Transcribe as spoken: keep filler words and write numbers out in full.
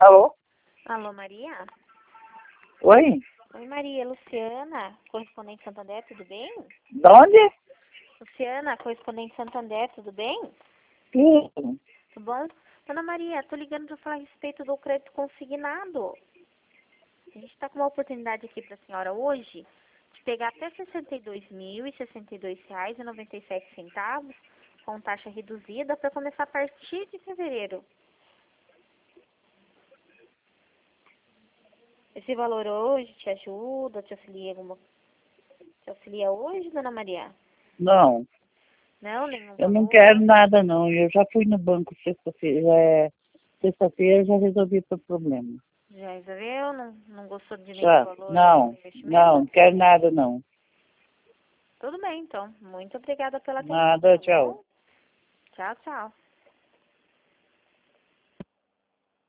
Alô? Alô, Maria? Oi? Oi, Maria. Luciana, correspondente Santander, tudo bem? De onde? Luciana, correspondente Santander, tudo bem? Sim. Tudo bom? Dona Maria, tô ligando para falar a respeito do crédito consignado. A gente está com uma oportunidade aqui para a senhora hoje de pegar até sessenta e dois mil e sessenta e dois reais e noventa e sete centavos com taxa reduzida para começar a partir de fevereiro. Esse valor hoje te ajuda, te auxilia alguma te auxilia hoje, Dona Maria? Não, Não, nenhum eu não valor? quero nada não. Eu já fui no banco sexta-feira. É, sexta-feira já resolvi o seu problema. Já resolveu? Não, não gostou de nenhum Já? valor aí do Não, investimento? não, não quero nada não. Tudo bem, então. Muito obrigada pela atenção, Nada, tá tchau. bom? Tchau, tchau.